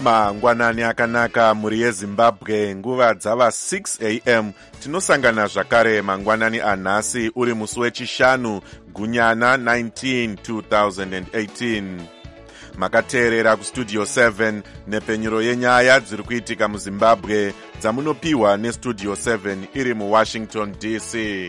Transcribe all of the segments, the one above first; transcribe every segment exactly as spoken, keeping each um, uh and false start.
mangwanani akanaka mhuri yezimbabwe, nguva dzava six a m tinosangana zvakare mangwanani anhasi uri musi wechishanu gunyana nineteen twenty eighteen. Makateerera kustudio seven nepenyuro yenyaya dziri kuitika muzimbabwe dzamunopiwa nestudio seven iri muwashington D C.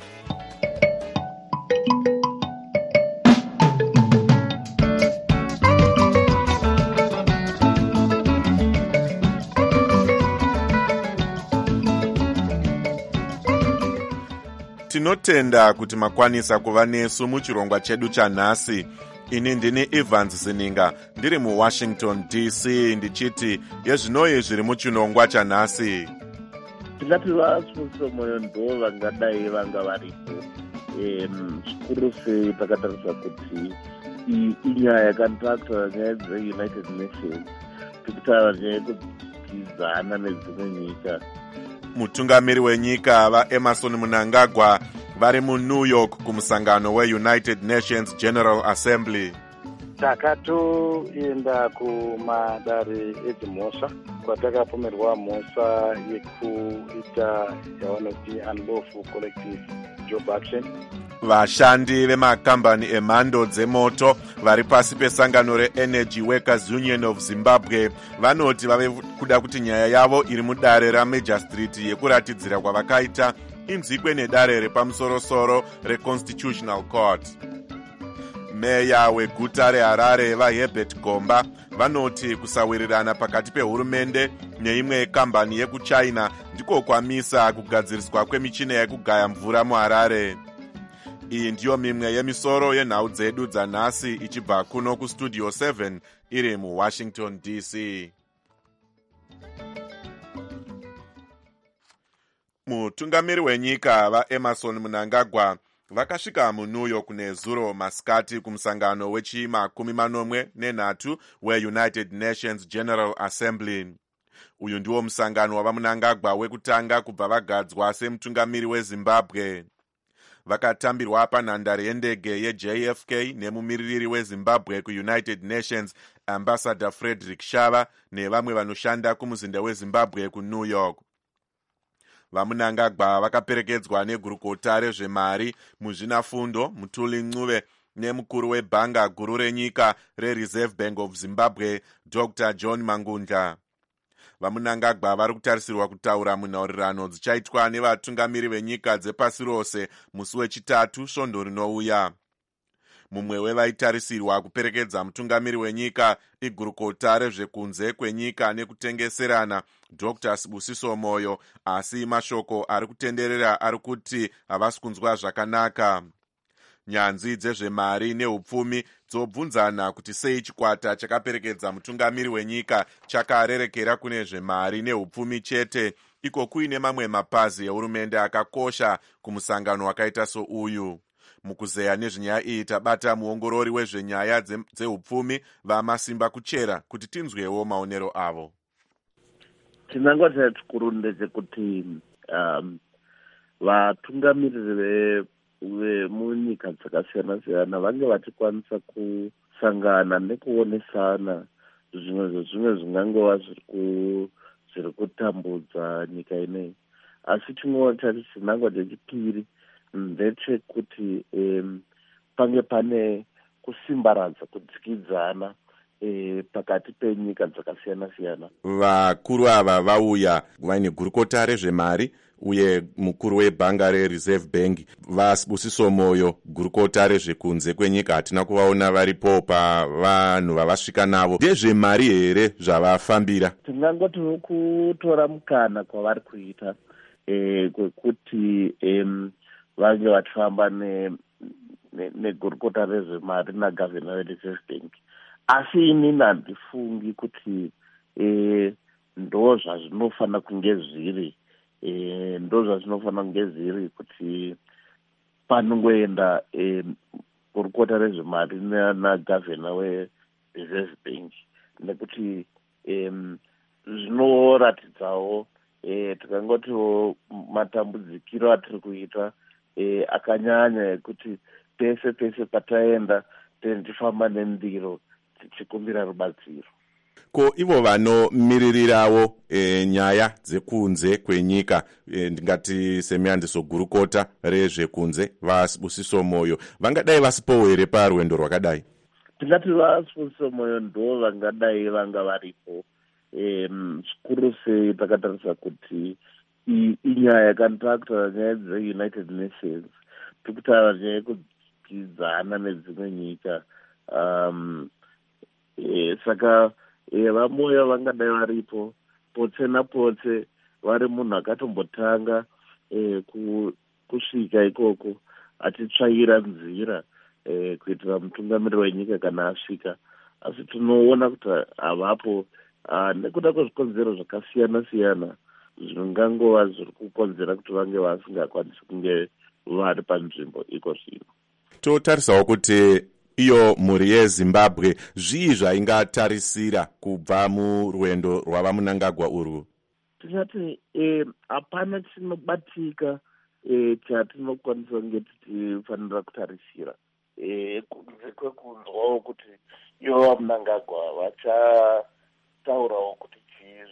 Tinotenda kuti makwanisa kuva nesu muchirongwa chedu chanhasi. Ini ndini Evans Zininga ndiri muwashington D C ndichiti yezvinoyi zviri muchinongwa chanhasi. Tingati vasungisa moyo ndo vangadai vanga varipo zvikuru sei takatarisa kuti inyaya yakantakura nyaya dzeunited nations tikutaura nyaya yekudzidzana nedzimwe nyika. Mutungamiri wenyika vaEmerson Mnangagwa vari muNew York kumusangano weUnited Nations General Assembly. Takatoenda kumadare edzimhosva kwatakapomerwa mhosva yekuita yavanoti unlawful collective job action. Vashandi vemakambani emhando dzemoto vari pasi pesangano reEnergy Workers Union of Zimbabwe vanoti vave kuda kuti nyaya yavo iri mudare raMajor Street yekuratidzira kwavakaita inzikwe nedare repamusorosoro reConstitutional Court. Meya weguta reHarare vaHerbert Gomba vanoti kusawirirana pakati pehurumende neimwe kambani yekuchina ndiko kwamisa kugadziriswa kwemichina yekugaya mvura muHarare. Iyi ndiyo mimwe yemisoro yenhau dzedu dzanhasi ichibva kuno kustudio seven iri muwashington D C. Mutungamiri wenyika vaEmerson Mnangagwa vakasvika muNew York nezuro masikati kumusangano wechimakumi manomwe nenhatu weUnited Nations General Assembly. Uyu ndiwo musangano wava Mnangagwa wekutanga kubva vagadzwa semutungamiri weZimbabwe. Vakatambirwa panhandare yendege yeJ F K nemumiririri weZimbabwe kuUnited Nations Ambassador Frederick Shava nevamwe vanoshanda kumuzinda weZimbabwe kuNew York. VaMnangagwa vakaperekedzwa negurukota rezvemari muzvinafundo Mutuli Ncuve nemukuru webhanga guru renyika reReserve Bank of Zimbabwe Doctor John Mangundla. VaMnangagwa vari kutarisirwa kutaura munhaurirano dzichaitwa nevatungamiri venyika dzepasi rose musi wechitatu svondo rinouya. Mumwe wevaitarisirwa kuperekedza mutungamiri wenyika igurukota rezvekunze kwenyika nekutengeserana Doctor Sibusiso Moyo, asi mashoko ari kutenderera ari kuti havasi kunzwa zvakanaka. Nyanzi dzezvemari neupfumi dzobvunzana kuti sei chikwata chakaperekedza mutungamiri wenyika chakarerekera kune zvemari neupfumi chete, iko kuine mamwe mapazi ehurumende akakosha kumusangano wakaita souyu. Mukuzeya nezvenyaya iyi tabata muongorori wezvenyaya dzeupfumi vaMasimba Kuchera kuti tinzwewo maonero avo. Chinangwa chikuru ndechekuti um, vatungamiriri vemunyika dzakasiyana siyana vange vachikwanisa kusangana nekuonesana zvimwe zvezvimwe zvingangova zviri kutambudza nyika ineyi. Asi chimwe chacho chinangwa chechipiri ndechekuti um, pange pane kusimbaradza kudzikidzana E, pakati penyika dzakasiyana siyana. Vakuru ava vauya vaine gurukota rezvemari uye mukuru webhanga reReserve Bank vaSibusiso Moyo gurukota rezvekunze kwenyika hatina kuvaona varipo pavanhu vavasvika navo. Ndezvemari here zvavafambira? Tingangoti kutora mukana kwavari kuita e, kwekuti um, vange vachifamba negurukota ne, ne rezvemari nagavhena veReserve Bank. Asi inini handifungi kuti e, ndo zvazvinofana kunge zviri e, ndo zvazvinofana kunge zviri kuti panongoenda e, gurukota rezvemari nagavhena weReserve Bank, nekuti e, zvinoratidzawo e, tikangotiwo matambudzikiro atiri kuita e, akanyanya ekuti pese pese pataenda tichifamba nendiro tichikumbira rubatsiro. ko ivo vanomiririrawo e, nyaya dzekunze kwenyika e, ndingati semiandiso gurukota rezvekunze vaSibusiso Moyo vangadai vasipowo here parwendo rwakadai? Tingati vaSibusiso Moyo ndo vangadai vanga varipo zvikuru sei takatarisa kuti inyaya yakanditakura nyaya dzeUnited Nations tikutaura nyaya yekudyidzana nedzimwe nyika. um, e, saka e, vaMoyo vangadai varipo potse napotse vari munhu akatombotanga e, kusvika ikoko achitsvaira nzira e, kuitira mutungamiriri wenyika kana asvika, asi tinoona kuti havapo uh, nekuda kwezvikonzero zvakasiyana siyana zvingangova zviri kukonzera kuti vange vasingakwanisi kunge vari panzvimbo iko zvino. Totarisawo kuti iyo mhuri yeZimbabwe zvii zvaingatarisira kubva murwendo rwava Mnangagwa urwu? Tinoti hapana e, chinobatika e, chatinokwanisa kunge tichifanira kutarisira e, kunze kwekunzwawo kuti ivo vaMnangagwa vachataurawo kuti chii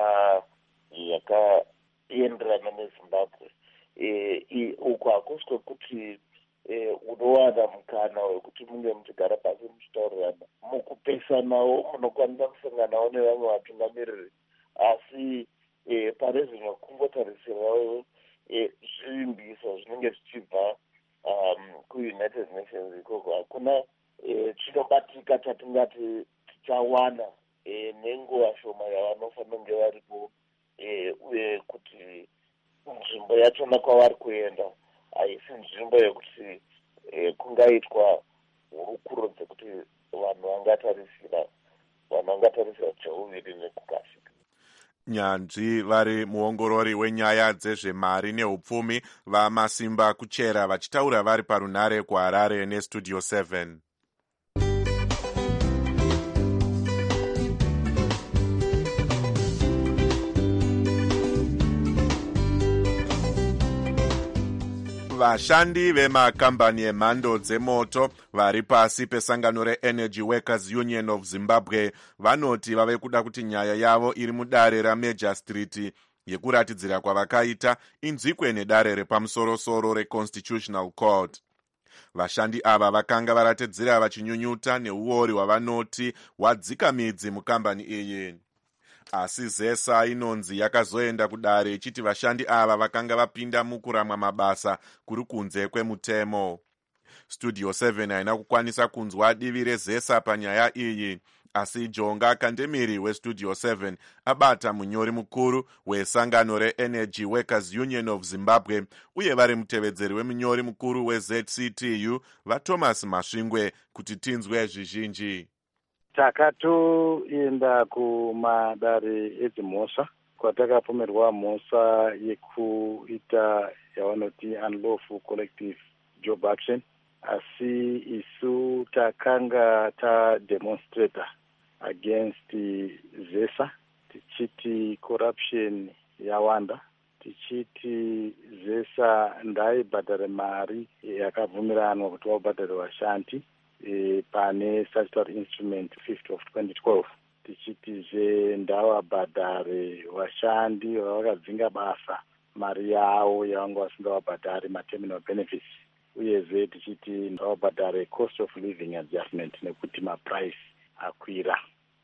zvakaenderana neZimbabwe. E, uko hakusi kwekuti e, unowana mukana wekuti munge muchigara pasi muchitaurirana. Mukupesanawo munokwanisa kusanganawo nevamwe vatungamiriri, asi e, pane zvimwe kungotarisirawo e, zvivimbiso zvinenge zvichibva um, kuUnited Nations ikoko. Hakuna e, chinobatika chatingati tichawana e, nenguva shoma yavanofanira kunge varipo e, uye kuti nzvimbo yachona kwavari kuenda haisi nzvimbo yekuti e, kungaitwa hurukuro dzekuti vanhu vangatarisira vanhu vangatarisira cheuviri nekukasika. Nyanzvi vari muongorori wenyaya dzezvemari neupfumi vaMasimba Kuchera vachitaura vari parunhare kuHarare neStudio seven. Vashandi vemakambani emhando dzemoto vari pasi pesangano reEnergy Workers Union of Zimbabwe vanoti vave kuda kuti nyaya yavo iri mudare raMajor Street yekuratidzira kwavakaita inzwikwe nedare repamusorosoro reConstitutional Court. Vashandi ava vakanga varatidzira vachinyunyuta neuori hwavanoti hwadzika midzi mukambani iyi. Asi ZESA inonzi yakazoenda kudare ichiti vashandi ava vakanga vapinda mukuramwa mabasa kuri kunze kwemutemo. Studio seven haina kukwanisa kunzwa divi reZESA panyaya iyi, asi Jonga Kandemiri weStudio seven abata munyori mukuru wesangano reEnergy Workers Union of Zimbabwe uye vari mutevedzeri wemunyori mukuru weZ C T U vaThomas Masvingwe kuti tinzwe zvizhinji. Takatoenda kumadare edzimhosva kwatakapomerwa mhosva yekuita yavanoti unlawful collective job action, asi isu takanga tademonstrata against ZESA tichiti corruption yawanda, tichiti ZESA ndaibhadhara mari yakabvumiranwa kuti vabhadhare vashandi E, pane statutory instrument fifty of twenty twelve, tichitizve ndavabhadhare vashandi vavakadzinga basa mari yavo yavanga vasingavabhadhari materminal benefits, uyezve tichiti ndavabhadhare cost of living adjustment nekuti maprice akwira.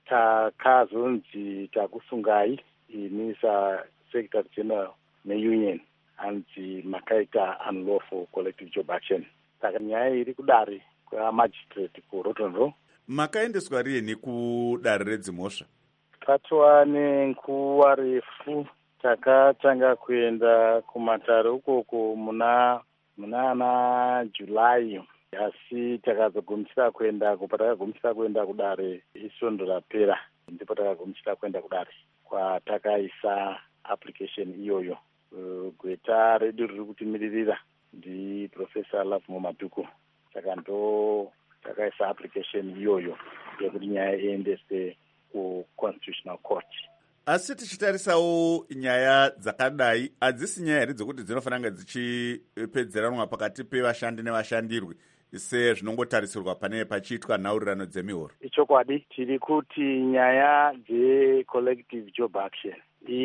Takazonzi takusungai ini saSecretary General neunion anzi makaita unlawful collective job action. Saka nyaya iri kudare magistrate kuRotten Row. Makaendeswa rieni kudare redzimhosva? Tatova nenguva refu, takatanga kuenda kumatare ukoko muna munana July, asi takazogumisira kuenda kupa takagumisira kuenda kudare isondo rapera, ndipo takagumisira kuenda kudare kwatakaisa application iyoyo. Uh, gweta redu riri kutimiririra ndi Professor Love Mumatuku. Saka ndo takaisa application iyoyo yekuti nyaya iendeswe kuConstitutional Court. Asi tichitarisawo nyaya dzakadai hadzisi nyaya here dzekuti dzinofanira dzichipedzeranwa pakati pevashandi nevashandirwi. sezvinongotarisirwa pane pachiitwa nhaurirano dzemihoro? Ichokwadi, tiri kuti nyaya dzecollective job action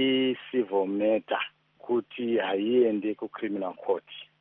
icivil matter kuti haiende kucriminal court.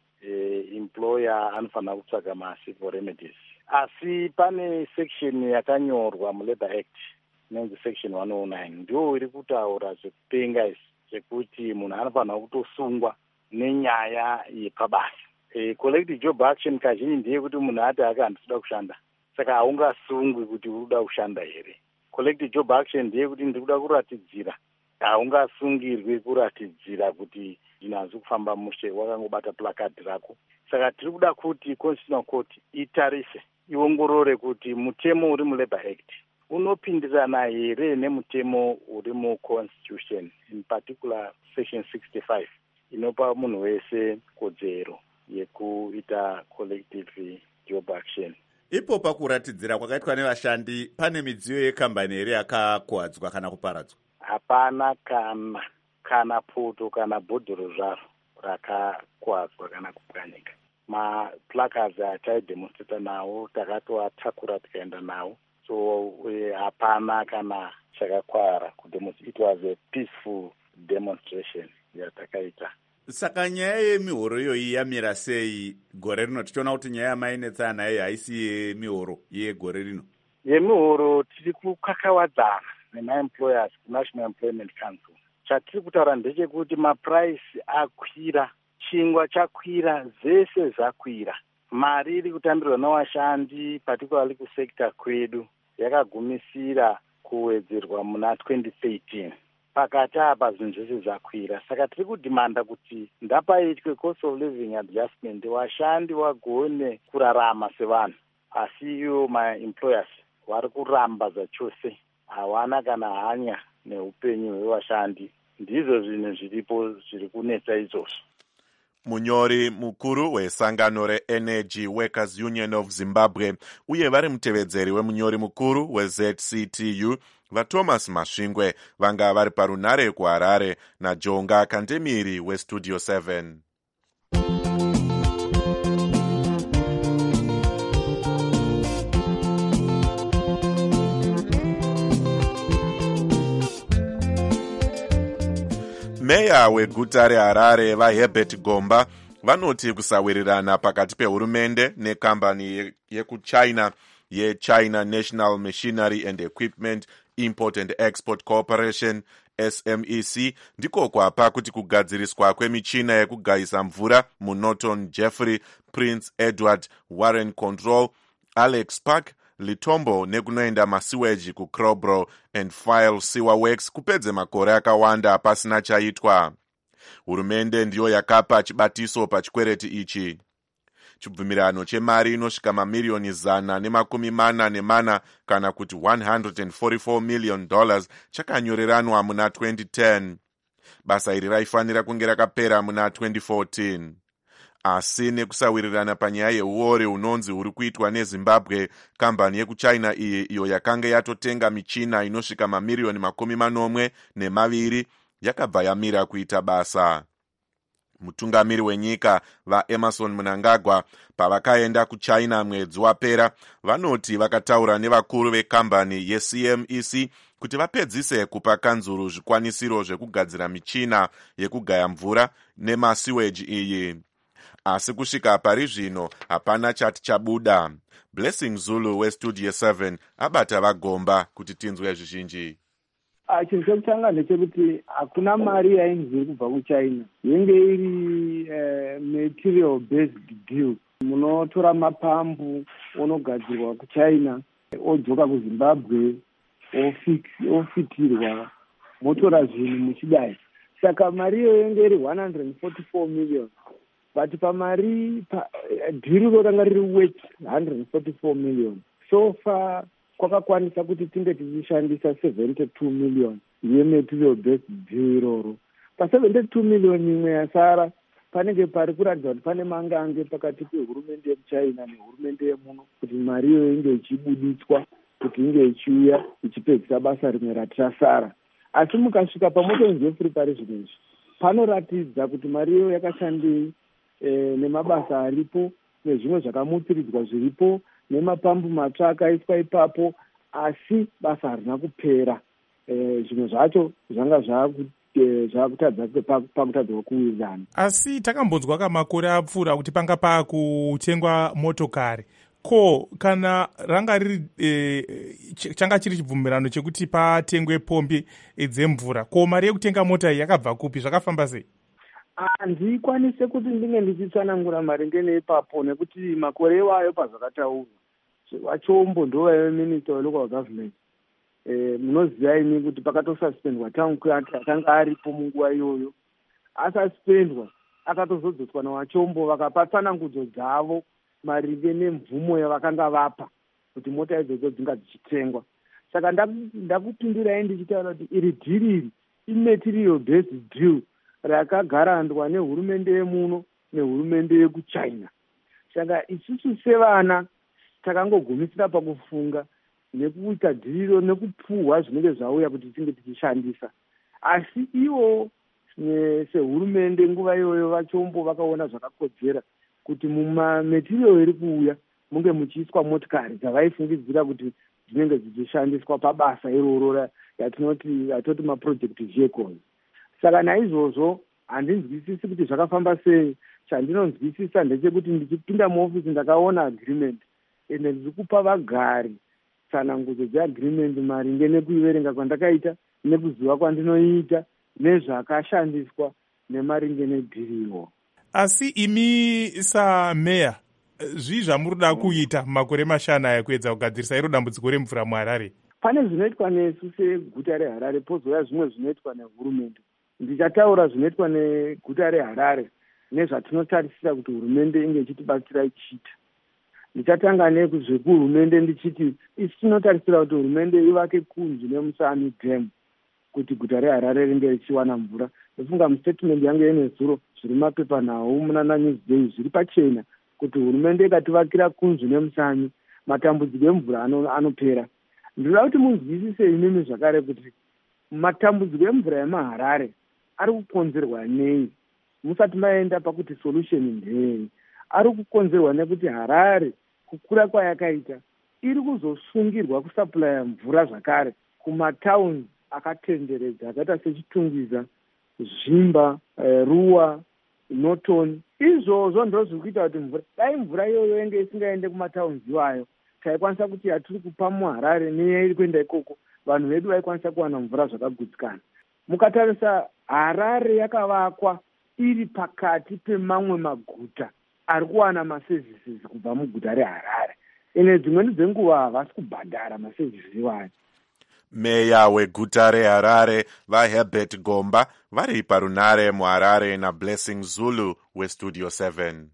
E, employer anofanira kutsvaga macivil remedies. Asi pane section yakanyorwa muLabour Act inonzi section one oh nine ndio iri kutaura zvekupenga izvi zvekuti munhu anofanira kutosungwa nenyaya yepabasa. E, collective job action kazhinji ndiye kuti munhu ati aka handisida kushanda saka haungasungwi kuti urikuda kushanda here. Collective job action ndiye kuti ndikuda kuratidzira, haungasungirwi kuratidzira kuti ndinazi kufamba mushe wakangobata plakadi rako. Saka tiri kuda kuti constitutional court itarise iongorore kuti mutemo uri muLabour Act unopindirana here nemutemo uri muconstitution, in particular section sixty-five inopa munhu wese kodzero yekuita collective job action. Ipo pakuratidzira kwakaitwa nevashandi pane midziyo yekambani here yakakuwadzwa kana kuparadzwa? Hapana kana kana poto kana bhodhoro zvaro rakakuwadzwa kana kupwanyika. Maplacards ataidemonstrata nawo takatoatakura tikaenda nawo, so hapana kana chakakwara kudemonstrate. It was a peaceful demonstration yatakaita. Saka nyaya yemihoro iyoyi yamira sei gore rino? Tichiona kuti nyaya yamainetsa nayo haisi yemihoro yegore rino. Yemihoro tiri kukakawadzana nemaemployers kuNational Employment Council. Chatiri kutaura ndechekuti maprice akwira, chingwa chakwira, zvese zvakwira. Mari iri kutambirwa nevashandi particularly kusekta kwedu yakagumisira kuwedzerwa muna twenty thirteen. Pakati apa zvinhu zvese zvakwira, saka tiri kudhimanda kuti ndapaitwe cost of living adjustment vashandi vagone kurarama sevanhu. Asi ivo maemployers vari kuramba zvachose, hawana kana hanya neupenyu hwevashandi. Ndizvo zvinhu zviripo zviri kunetsa izvozvo. Munyori mukuru wesangano reEnergy Workers Union of Zimbabwe uye vari mutevedzeri wemunyori mukuru weZ C T U vaThomas Masvingwe vanga vari parunhare kuHarare naJonga Kandemiri weStudio seven. Meya weguta reHarare vaHerbert Gomba vanoti kusawirirana pakati pehurumende nekambani yekuchina yeChina National Machinery and Equipment Import and Export Corporation S M E C ndiko kwapa kuti kugadziriswa kwemichina yekugayisa mvura muNorton Jeffrey Prince Edward Warren Control Alex Park Litombo nekunoenda masiweji kuCrowborough and File Sewer Works kupedze makore akawanda pasina chaitwa. Hurumende ndiyo yakapa chibatiso pachikwereti ichi. Chibvumirano chemari inosvika mamiliyoni zana nemakumi mana nemana kana kuti one hundred forty-four million dollars chakanyoreranwa muna twenty ten. Basa iri raifanira kunge rakapera muna twenty fourteen. Asi nekusawirirana panyaya yeuore hunonzi huri kuitwa neZimbabwe, kambani yekuchina iyi iyo yakanga yatotenga michina inosvika mamiliyoni makumi manomwe nemaviri yakabva yamira kuita basa. Mutungamiri wenyika vaEmerson Mnangagwa pavakaenda kuChina mwedzi wapera vanoti vakataura nevakuru vekambani yeC M E C kuti vapedzise kupa kanzuru zvikwanisiro zvekugadzira michina yekugaya mvura nemasiweji iyi. Asi kusvika pari zvino hapana chati chabuda. Blessing Zulu weStudio seven abata vaGomba kuti tinzwe zvizhinji. Chinhu chekutanga ndechekuti hakuna mari yainzi iri kubva kuChina, yenge iri uh, material based deal. Munotora mapambu onogadzirwa kuChina odzoka kuZimbabwe ofitirwa motora zvinhu muchidai. Saka mari iyo yenge iri one hundred forty-four million. But pamari pa, dhiri roranga riri worth one hundred forty-four million. So far kwakakwanisa kuti tinge tichishandisa seventy-two million yematerial based deal iroro. Pa seventy-two million imwe yasara panenge pari kuratidza kuti pane mangange pakati pehurumende yeChina nehurumende yemuno kuti mari iyo inge ichibuditswa kuti inge ichiuya ichipedzisa basa rimwe ratirasara. Asi mukasvika paMorton Jeffrey pari zvino izvi panoratidza kuti mari iyo yakashandei e, nemabasa aripo nezvimwe zvakamutsiridzwa zviripo nemapambu matsva akaiswa ipapo, asi basa harina kupera. E, zvimwe zvacho zvanga zvakutadza pakutadzwa kuwirirana. Asi takambonzwa kamakore apfuura kuti panga pakutengwa motokari. Ko kana ranga riri e, changa chiri chibvumirano chekuti patengwe pombi dzemvura, ko mari yekutenga mota iyi yakabva kupi? Zvakafamba sei? Handikwanise kuti ndinge ndichitsanangura maringe neipapo, nekuti makore iwayo pazvakataurwa vachombo ndovaive minister welocal government. E, munoziva ini kuti pakatosuspendwa town clerk akanga aripo munguva iyoyo. Asuspendwa akatozodzoswa navachombo vakapa tsanangudzo dzavo maringe nemvumo yavakanga vapa kuti mota idzodzo dzinga dzichitengwa. Saka ndakupindurai ndichitaura kuti iri dhiri iri imaterial based deal rakagarandwa nehurumende yemuno nehurumende yekuchina. Saka isusu sevana takangogumisira pakufunga nekuita dhiriro nekupuhwa zvinenge zvauya kuti tinge tichishandisa. Asi ivo sehurumende nguva iyoyo vachombo vakaona zvakakodzera kuti mumameterial iri kuuya munge muchiiswa motikari dzavaifungidzira kuti dzinenge dzichishandiswa pabasa iroro yatinoti atoti maproject vehicles. Saka naizvozvo handinzwisisi kuti zvakafamba sei. Chandinonzwisisa ndechekuti ndichipinda muofisi ndakaona agreement ende ndiri kupa vagari tsanangudzo dzeagreement maringe nekuiverenga kwandakaita, nekuziva kwandinoita, nezvakashandiswa nemaringe nedhiriwo. Asi imi sameya, zvii zvamurida kuita makore mashana aya kuedza kugadzirisa iro dambudziko remvura muHarare? Pane zvinoitwa nesu seguta reHarare, pozouya zvimwe zvinoitwa nehurumende. Ndichataura zvinoitwa neguta reHarare nezvatinotarisira kuti hurumende inge ichitibatsira ichiita. Ndichatanga nezvekuhurumende ndichiti isi tinotarisira kuti hurumende ivake kunzu nemusami dam kuti guta reHarare ringe richiwana mvura. Ndofunga mustatement yangu yenezuro zviri mapepa nawo munana Newsday zviri pachena kuti hurumende ikativakira kunzu nemusami matambudziko emvura anopera. Ndinoda kuti munzwisise inini zvakare kuti matambudziko emvura yemaHarare ari kukonzerwa nei. Musati maenda pakuti solution ndei. Ari kukonzerwa nekuti Harare kukura kwayakaita iri kuzosungirwa kusupply mvura zvakare kumatauns akatenderedza akaita seChitungwiza, Zvimba, e, Ruwa, Norton. Izvozvo ndozviri kuita kuti mvura dai mvura iyoyo yenge isingaende kumatauns iwayo taikwanisa kuti atiri kupa muHarare neyairi kuenda ikoko vanhu vedu vaikwanisa kuwana mvura zvakagutsikana. Mukatarisa Harare yakavakwa iri pakati pemamwe maguta ari kuwana maservices kubva muguta reHarare. Ine dzimweni dzenguva havasi kubhadhara maservices iwayo. Meya weguta reHarare vaHerbert Gomba vari parunare muHarare naBlessing Zulu weStudio seven.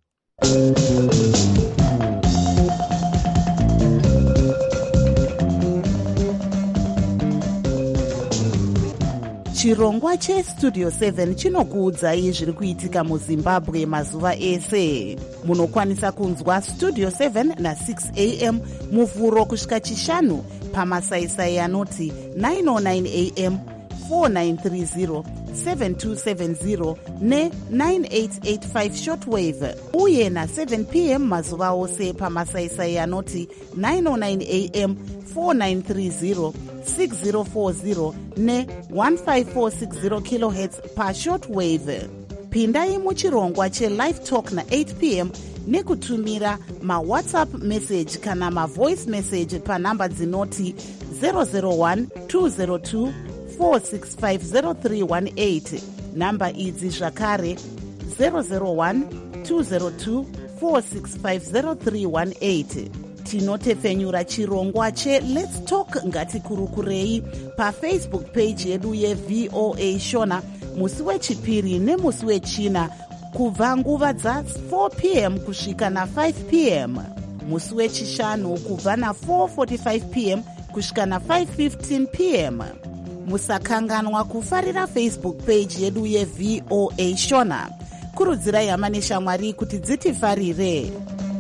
Chirongwa cheStudio seven chinokuudzai zviri kuitika muZimbabwe mazuva ese. Munokwanisa kunzwa Studio seven na six a m muvhuro kusvika chishanu pamasaisai anoti nine oh nine a m, four nine three zero, seven two seven zero ne nine eight eight five shortwave, uye na seven p m mazuva ose pamasaisai anoti nine oh nine a m, four nine three zero, six zero four zero ne one five four six zero kilohertz pa shortwave. Pindai muchirongwa cheLive Talk na eight p m nekutumira mawhatsapp message kana mavoice message panhamba dzinoti zero zero one two zero two four six five zero three one eight. Namba idzi zvakare zero zero one two zero two four six five zero three one eight. Tinotefenyura chirongwa che Let's Talk ngatikurukurei pafacebook page yedu yeV O A Shona musi wechipiri nemusi wechina kubva nguva dza four p m kusvika na five p m, musi wechishanu kubva na four forty-five p m kusvika na five fifteen p m. Musakanganwa kufarira Facebook page yedu yeV O A Shona. Kurudzirai hama neshamwari kuti dzitifarire.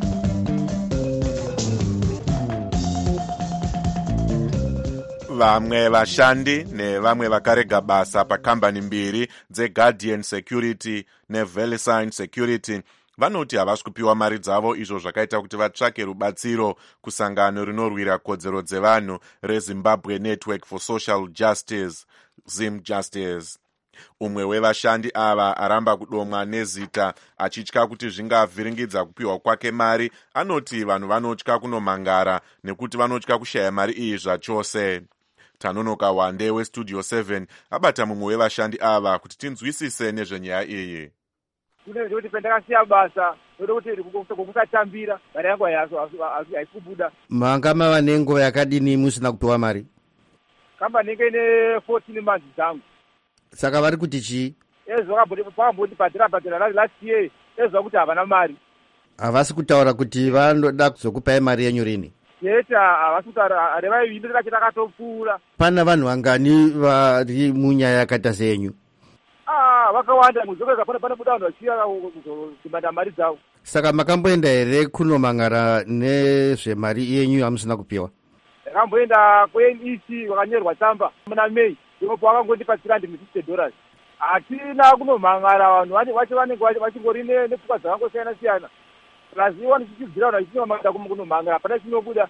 Vamwe vashandi nevamwe vakarega basa pakambani mbiri dzeGuardian Security neVerisign Security vanoti havasi kupiwa mari dzavo, izvo zvakaita kuti vatsvake rubatsiro kusangano rinorwira kodzero dzevanhu reZimbabwe Network for Social Justice, Zim Justice. Umwe wevashandi ava aramba kudomwa nezita achitya kuti zvingavhiringidza kupiwa kwake mari, anoti vanhu vanotya kunomangara nekuti vanotya kushaya mari iyi zvachose. Tanonoka Wande weStudio seven abata mumwe wevashandi ava kuti tinzwisise nezvenyaya iyi. Kune zvekuti pendakasiya basa ndoda kuti kusatambira mari yangu haikubuda. Manga mava nenguva yakadini musina kupiwa mari? Kamba nenge ine fourteen months dzangu. Saka vari kuti chii? Ezo vakamboti bhadhira bhadhira last year ezo kuti havana mari. Havasi kutaura kuti vanoda kuzokupai mari yenyu rini? Yeta havasi kutaura reva indi rakatopfuura. Pana vanhu vangani vari munyaya yakaita seyenyu? Ah, vakawanda muzokweza pane pane buda vanhu vachiya kuzomanda mari dzavo. Saka makamboenda here kunomangara nezvemari yenyu hamusina kupiwa? Ndakamboenda kuN E C wakanyorwa tsamba muna May. Ndipo wakangondipa three hundred fifty dollars. Hatina kunomangara vanhu vacho vanenge vachingori nepfungwa dzakangosiyana siyana. Raziwa ndichidzira vanhu vachinomangara kunomangara hapana chinobuda.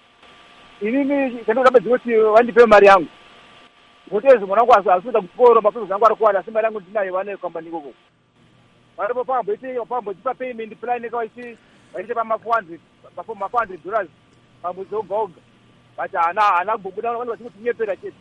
Inini chandinoda kuti vandipe mari yangu. Ngotezi mwana wangu asikuda kuchikoro mapesa zangu ari kuwanda asi mari yangu ndinayo vane kambani ikoko. Varipo pamboite pambotipa payment plan ikawaiti vaite pama four hundred pama four hundred dollars pamwedzi oga oga. But ana ana kubuda vanhu vachikunyepera chete.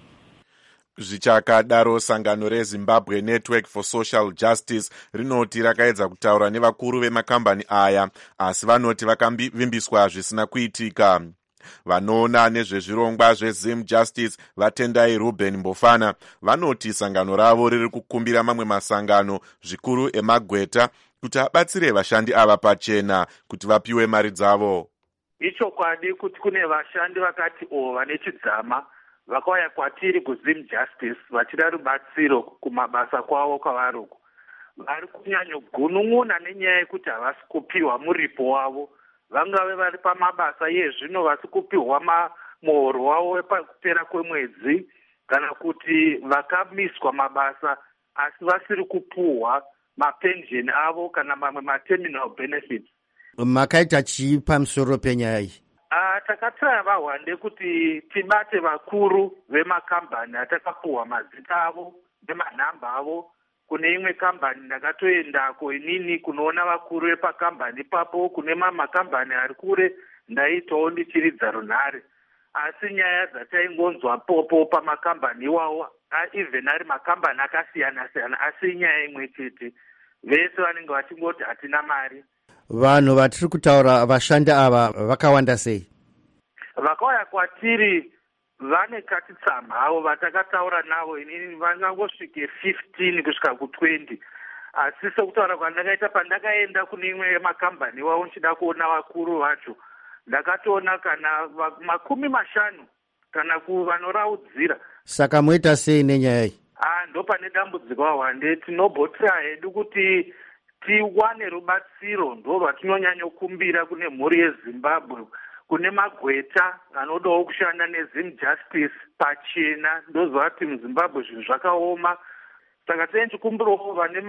Zvichakadaro, sangano reZimbabwe Network for Social Justice rinoti rakaedza kutaura nevakuru vemakambani aya, asi vanoti vakavimbiswa zvisina kuitika. Vanoona nezvezvirongwa zveZim Justice vaTendai Ruben Mbofana vanoti sangano ravo riri kukumbira mamwe masangano zvikuru emagweta kuti abatsire vashandi ava pachena kuti vapiwe mari dzavo. Ichokwadi kuti kune vashandi vakati o vane chidzama vakauya kwatiri kuZim Justice vachida rubatsiro kumabasa kwavo kwavariko. Vari kunyanyogunun'una nenyaya yekuti havasi kupiwa muripo wavo. Vangave vari pamabasa yezvino vasi kupiwa muhoro wavo pakupera kwemwedzi, kana kuti vakamiswa mabasa asi vasiri kupuhwa mapensheni avo kana mamwe materminal benefits. Makaita chii pamusoro penyaya iyi? Uh, takatsaya vaHwande kuti tibate vakuru vemakambani atakapuhwa mazita avo nemanhamba avo. Kune imwe kambani ndakatoendako inini kunoona vakuru vepakambani papo, kune mamwe makambani ari kure ndaitawo ndichiridza runhare. Asi nyaya dzataingonzwa popo pamakambani iwawo, even ari makambani akasiyana siyana, asi nyaya imwe chete. Vese vanenge vachingoti hatina mari. Vanhu vatiri kutaura vashandi ava vakawanda sei? Vakauya kwatiri vane katitsama havo vatakataura navo inini vangangosvike fifteen kusvika kutwenty. Asi sekutaura kwandakaita pandakaenda kune imwe yemakambani wavo nchida kuona vakuru vacho, ndakatoona kana makumi mashanu kana kuvanoraudzira. Saka moita sei nenyaya iyi? Ah, ndo pane dambudziko vaHwande. Tinobhotera hedu kuti tiwane rubatsiro, ndo rwatinonyanyokumbira kune mhuri yeZimbabwe. Kune magweta anodawo kushanda neZim Justice pachena, ndozvati muZimbabwe zvinhu zvakaoma. Saka tinechikumbirawo vane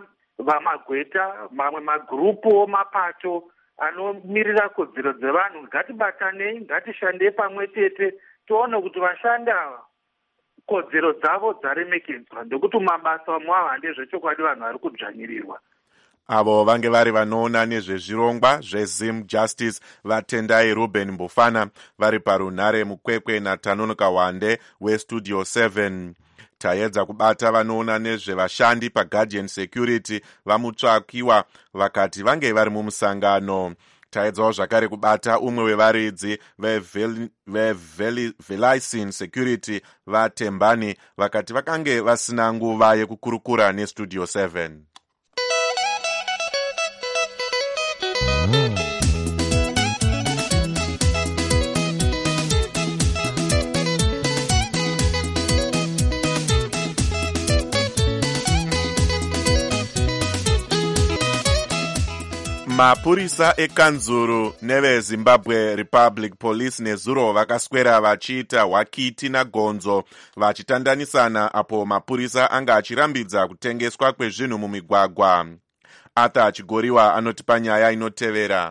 vamagweta, mamwe magurupu mapato anomirira kodzero dzevanhu, ngatibatanei, ngatishandei pamwe chete, tione kuti vashandi ava kodzero dzavo dzaremekedzwa, ndekuti mabasa amwe ndezvechokwadi vanhu vari kudzvanyirirwa. Avo vange vari vanoona nezvezvirongwa zveZim Justice vaTendai Ruben Mbofana vari parunhare mukwekwe naTanonoka Wande weStudio seven. Taedza kubata vanoona nezvevashandi paGuardian Security vamutsvakiwa vakati vange vari mumusangano. Taedzawo zvakare kubata umwe wevaridzi veVelicin Security vaTembani vakati vakange vasina nguva yekukurukura neStudio seven. Mapurisa ekanzuru neveZimbabwe Republic Police nezuro vakaswera vachiita hwakiti nagonzo vachitandanisana apo mapurisa anga achirambidza kutengeswa kwezvinhu mumigwagwa. arthur chigoriwa anotipa nyaya inotevera.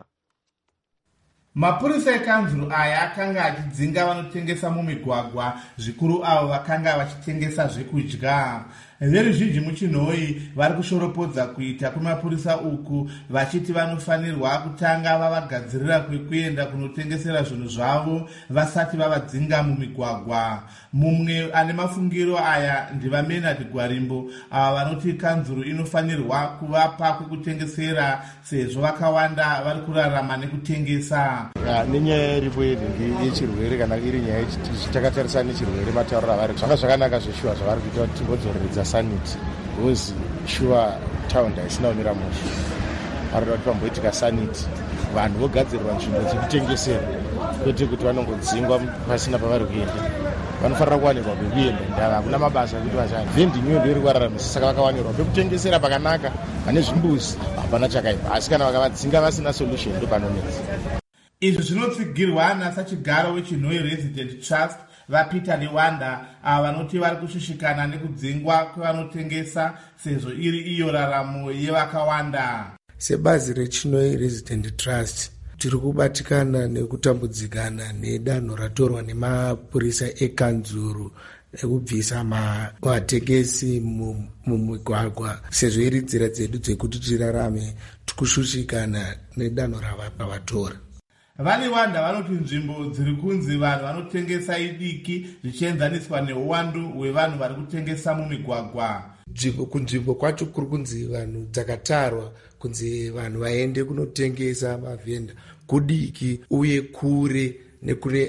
Mapurisa ekanzuru aya akanga achidzinga vanotengesa mumigwagwa, zvikuru avo vakanga vachitengesa zvekudya. Veruzhinji muchinhoi vari kushoropodza kuita kwemapurisa uku, vachiti vanofanirwa kutanga vavagadzirira kwekuenda kunotengesera zvinhu zvavo vasati vavadzinga mumigwagwa. Mumwe ane mafungiro aya ndivamenard Gwarimbo, ava vanoti kanzuru inofanirwa kuvapa kwekutengesera sezvo vakawanda vari kurarama nekutengesa. Nenyaya iripo yechirwere kana iri nyaya takatarisa nechirwere matauriro avari zvanga zvakanaka zveshuwa zvavari kuita kuti timbodzoreredza sanity because shuwa taundi haisina kumira musha. Varikuda kuti pamboitika sanity vanhu vogadzirirwa nzvimbo dzekutengesera kwete kuti vanongodzingwa pasina pavari kuenda. Vanofanira kuwanirwa pekuenda ndava hakuna mabasa kuti vashanda. Vendi nyondo iri kuraramisa saka vakawanirwa pekutengesera pakanaka vane zvimbuzi hapana chakaipa, asi kana vakavadzinga vasina solution ndo panonetsa. Izvi zvinotsigirwa nasachigaro wechinhoi Resident Trust vapeter Lewanda, ava vanoti vari kushushikana nekudzingwa kwevanotengesa sezvo iri iyo raramo yevakawanda. Sebazi rechinhoi Resident Trust tiri kubatikana nekutambudzikana nedanho ratorwa nemapurisa ekanzuru ekubvisa matekesi mumigwagwa, sezvo iri nzira dzedu dzekuti tirarame tikushushikana nedanho ravavatora. Valewanda vanoti nzvimbo dziri kunzi vanhu vanotengesa idiki zvichienzaniswa neuwandu hwevanhu vari kutengesa mumigwagwa. Kunzvimbo kwacho kuri kunzi vanhu dzakatarwa kunzi vanhu vaende kunotengesa mavhenda kudiki uye kure nekune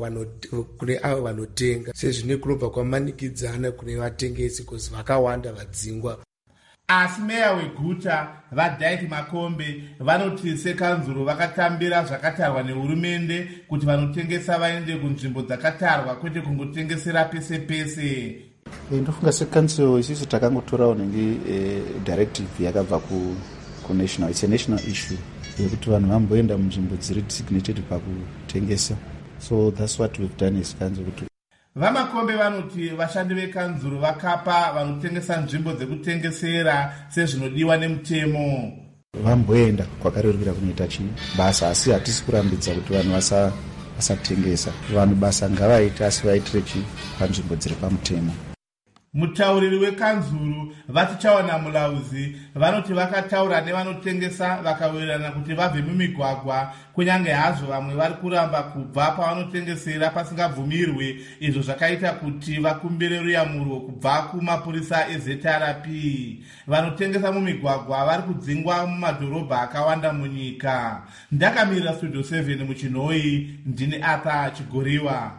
avo vanotenga, sezvine kunobva kwamanikidzana kune vatengesi kozi vakawanda vadzingwa. Asi meya weguta vaDyke Makombe vanoti sekanzuro vakatambira zvakatarwa nehurumende kuti vanotengesa vaende kunzvimbo dzakatarwa kwete kungotengesera pese pese. Ndofunga sekanzuro isusu takangotorawo nenge directive yakabva ku national, it's a national issue yekuti vanhu vamboenda munzvimbo dziri designated pakutengesa, so that's what we've done as kanzuro. Vamakombe vanoti vashandi vekanzuro vakapa vanotengesa nzvimbo dzekutengesera sezvinodiwa nemutemo. Vamboenda kwakarerukira kunoita chi basa, asi hatisi kurambidza kuti vanhu vasatengesa. Vanhu basa ngavaite asi vaitire chi panzvimbo dziri pamutemo. Mutauriri wekanzuru vatichawana mulauzi vanoti vakataura nevanotengesa vakawirirana kuti vabve mumigwagwa, kunyange hazvo vamwe vari kuramba kubva pavanotengesera pasingabvumirwe, izvo zvakaita kuti vakumbire ruyamurwo kubva kumapurisa eZ R P. Vanotengesa mumigwagwa vari kudzingwa mumadhorobha akawanda munyika. Ndakamirira Studio seven muchinhoi, ndini Arthur Chigoriwa.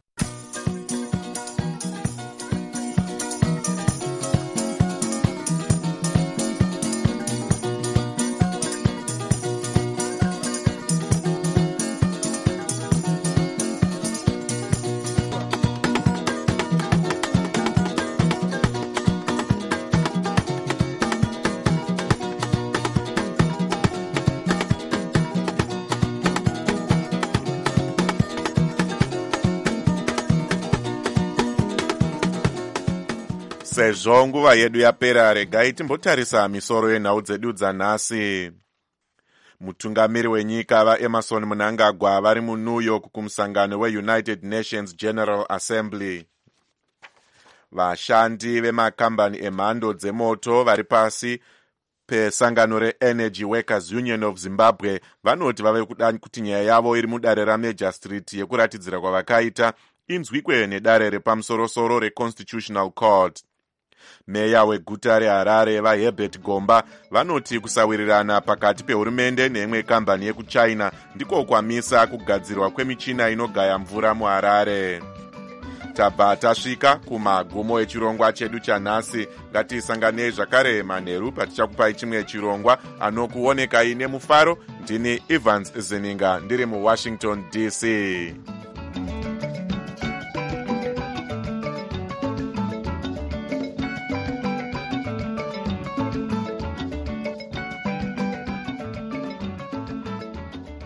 Sezvo nguva yedu yapera, regai timbotarisa misoro yenhau dzedu dzanhasi. Mutungamiri wenyika vaEmerson Mnangagwa vari muNew York kumusangano weUnited Nations General Assembly. Vashandi vemakambani emhando dzemoto vari pasi pesangano reEnergy Workers Union of Zimbabwe vanoti vave kuda kuti nyaya yavo iri mudare raMajor Street yekuratidzira kwavakaita inzwikwe nedare repamusorosoro reConstitutional Court. Meya weguta reHarare vaHerbert Gomba vanoti kusawirirana pakati pehurumende neimwe kambani yekuchina ndiko kwamisa kugadzirwa kwemichina inogaya mvura muHarare. Tabva tasvika kumagumo echirongwa chedu chanhasi. Ngatisanganei zvakare manheru patichakupai chimwe chirongwa. Anokuonekai nemufaro ndini Evans Zeninga ndiri muWashington D C.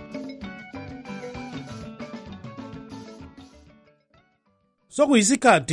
sokuyisikhathi